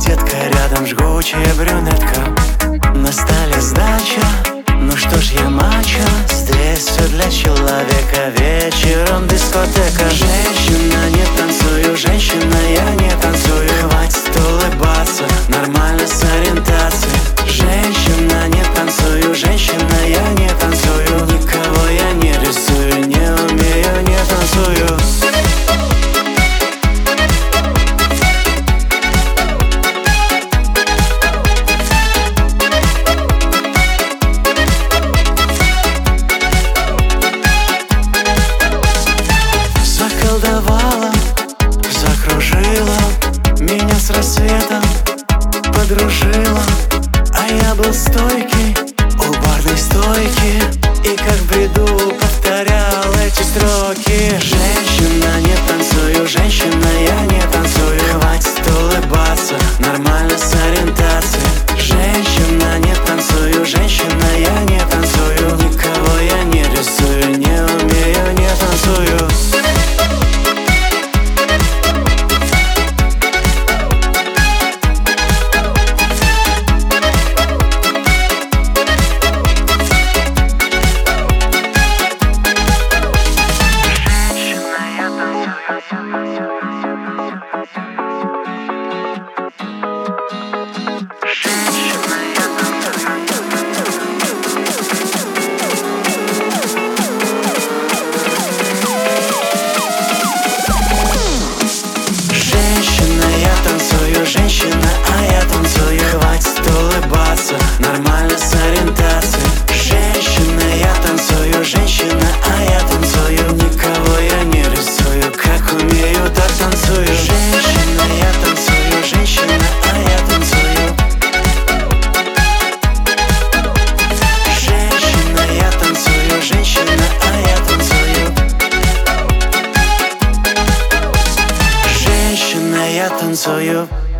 детка, рядом жгучая брюнетка. На столе сдача, ну что ж я мачо. Здесь все для человека, вечером дискотека. Женщина, не танцую, женщина, я не танцую. Хватит улыбаться, нормально с ориентацией. Женщина, не танцую, женщина, я не танцую. Никого я не рисую, не умею, не танцую. Заколдовала, закружила, меня с рассветом подружила. А я был стойкий у барной стойки и как в бреду повторял эти строки. Женщина, не танцую, женщина, я не танцую. Хватит улыбаться, нормально с ориентацией. Женщина, не танцую, женщина, я не танцую. Никого я не рисую, не умею, не танцую. Женщина, а я танцую. Хватит улыбаться, нормально с ориентацией. Женщина, я танцую, женщина, а я танцую. Никого я не рисую, как умею, так танцую. Женщина, я танцую, женщина, а я танцую. Женщина, я танцую, женщина, а я танцую. Женщина, я танцую.